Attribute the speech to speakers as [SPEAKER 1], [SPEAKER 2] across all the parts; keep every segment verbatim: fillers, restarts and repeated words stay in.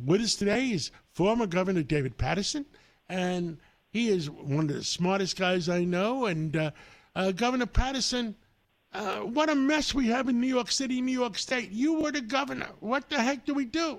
[SPEAKER 1] with us today is former Governor David Paterson, and he is one of the smartest guys I know. And uh, uh, Governor Paterson, uh, what a mess we have in New York City, New York State. You were the governor. What the heck do we do?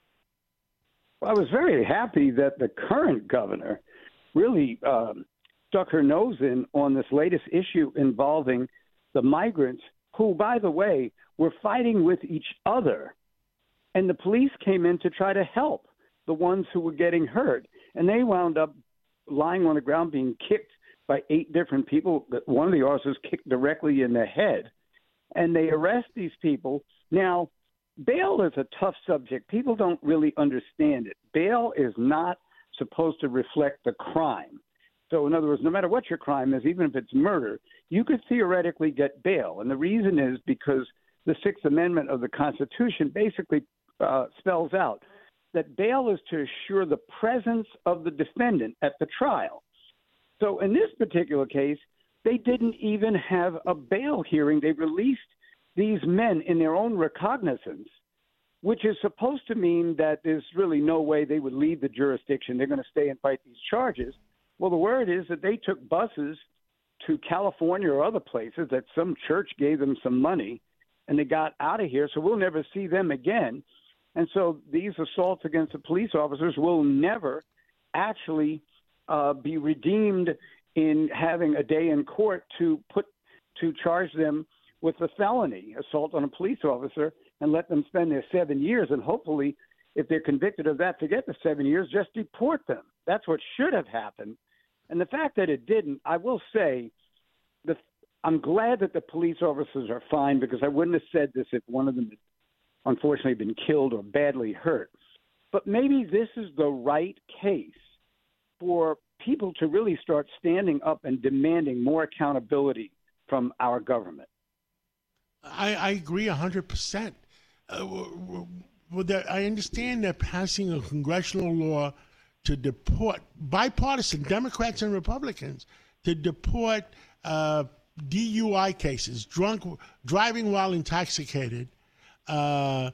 [SPEAKER 2] Well, I was very happy that the current governor really um, stuck her nose in on this latest issue involving the migrants who, by the way, were fighting with each other. And the police came in to try to help the ones who were getting hurt. And they wound up lying on the ground being kicked by eight different people. One of the officers kicked directly in the head. And they arrest these people. Now, bail is a tough subject. People don't really understand it. Bail is not supposed to reflect the crime. So, in other words, no matter what your crime is, even if it's murder, you could theoretically get bail. And the reason is because the Sixth Amendment of the Constitution basically uh, spells out that bail is to assure the presence of the defendant at the trial. So in this particular case, they didn't even have a bail hearing. They released these men in their own recognizance, which is supposed to mean that there's really no way they would leave the jurisdiction. They're going to stay and fight these charges. Well, the word is that they took buses to California or other places, that some church gave them some money, and they got out of here, so we'll never see them again. And so these assaults against the police officers will never actually uh, be redeemed in having a day in court to put to charge them with a felony assault on a police officer and let them spend their seven years. And hopefully, if they're convicted of that, forget the seven years, just deport them. That's what should have happened. And the fact that it didn't, I will say, the, I'm glad that the police officers are fine, because I wouldn't have said this if one of them had unfortunately been killed or badly hurt. But maybe this is the right case for people to really start standing up and demanding more accountability from our government.
[SPEAKER 1] I, I agree one hundred percent. Uh, well, that, I understand they're passing a congressional law to deport, bipartisan, Democrats and Republicans, to deport uh, D U I cases, drunk driving while intoxicated, uh,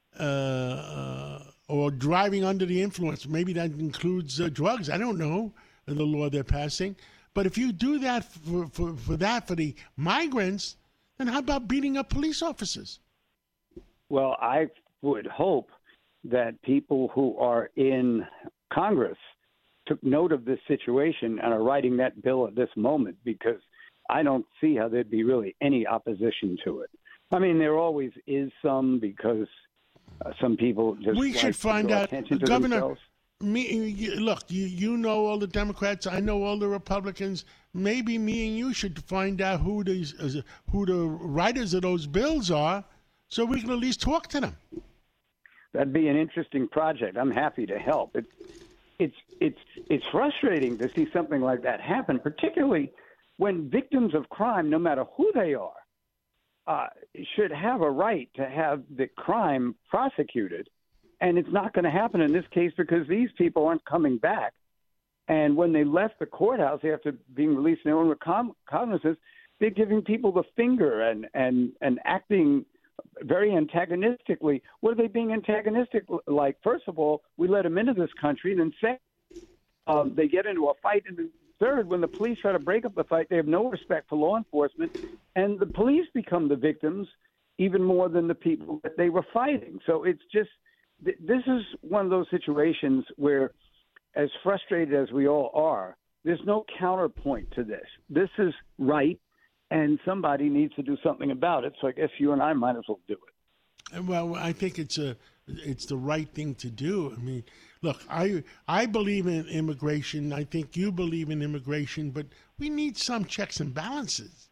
[SPEAKER 1] uh, or driving under the influence. Maybe that includes uh, drugs. I don't know the law they're passing. But if you do that for, for, for that, for the migrants, then how about beating up police officers?
[SPEAKER 2] Well, I would hope that people who are in Congress took note of this situation and are writing that bill at this moment, because I don't see how there'd be really any opposition to it. I mean, there always is some, because uh, some people just
[SPEAKER 1] we
[SPEAKER 2] like
[SPEAKER 1] should find
[SPEAKER 2] to draw
[SPEAKER 1] out,
[SPEAKER 2] attention to
[SPEAKER 1] Governor.
[SPEAKER 2] themselves.
[SPEAKER 1] Me, you, look, you, you know all the Democrats. I know all the Republicans. Maybe me and you should find out who these, uh, who the writers of those bills are, so we can at least talk to them.
[SPEAKER 2] That'd be an interesting project. I'm happy to help. It, it's it's it's frustrating to see something like that happen, particularly when victims of crime, no matter who they are, uh, should have a right to have the crime prosecuted. And it's not going to happen in this case, because these people aren't coming back. And when they left the courthouse after being released in their own recognizance, they're giving people the finger and, and, and acting very antagonistically. What are they being antagonistic like? First of all, we let them into this country. And then second, um, they get into a fight. And then third, when the police try to break up the fight, they have no respect for law enforcement. And the police become the victims even more than the people that they were fighting. So it's just, this is one of those situations where, as frustrated as we all are, there's no counterpoint to this. This is right, and somebody needs to do something about it. So I guess you and I might as well do it.
[SPEAKER 1] Well, I think it's a it's the right thing to do. I mean, look, I I believe in immigration. I think you believe in immigration, but we need some checks and balances.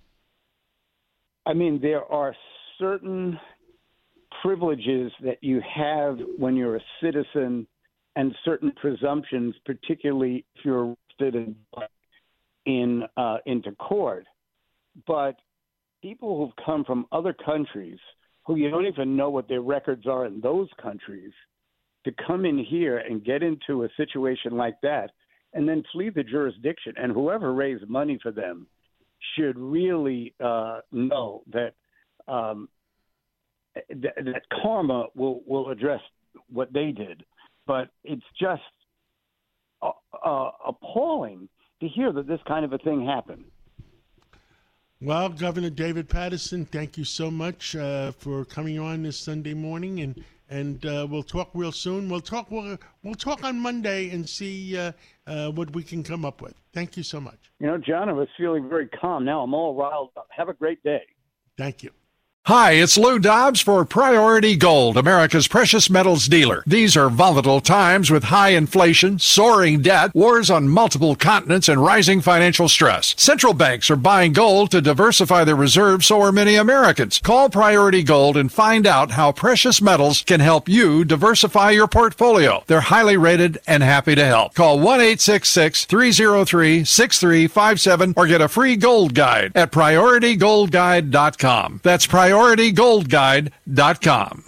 [SPEAKER 2] I mean, there are certain privileges that you have when you're a citizen, and certain presumptions, particularly if you're arrested in uh, into court. But people who've come from other countries, who you don't even know what their records are in those countries, to come in here and get into a situation like that and then flee the jurisdiction, and whoever raised money for them should really uh, know that um, th- that karma will, will address what they did. But it's just uh, uh, appalling to hear that this kind of a thing happened.
[SPEAKER 1] Well, Governor David Paterson, thank you so much uh, for coming on this Sunday morning, and and uh, we'll talk real soon. We'll talk we'll, we'll talk on Monday and see uh, uh, what we can come up with. Thank you so much.
[SPEAKER 2] You know, John, I was feeling very calm. Now I'm all riled up. Have a great day.
[SPEAKER 1] Thank you.
[SPEAKER 3] Hi, it's Lou Dobbs for Priority Gold, America's precious metals dealer. These are volatile times with high inflation, soaring debt, wars on multiple continents, and rising financial stress. Central banks are buying gold to diversify their reserves, so are many Americans. Call Priority Gold and find out how precious metals can help you diversify your portfolio. They're highly rated and happy to help. Call one eight six six, three zero three, six three five seven or get a free gold guide at priority gold guide dot com. That's priority gold guide dot com.